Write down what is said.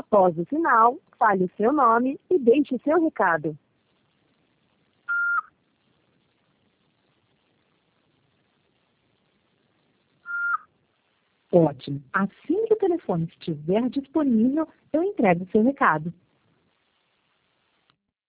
Após o sinal, fale o seu nome e deixe o seu recado. Ótimo. Assim que o telefone estiver disponível, eu entrego o seu recado.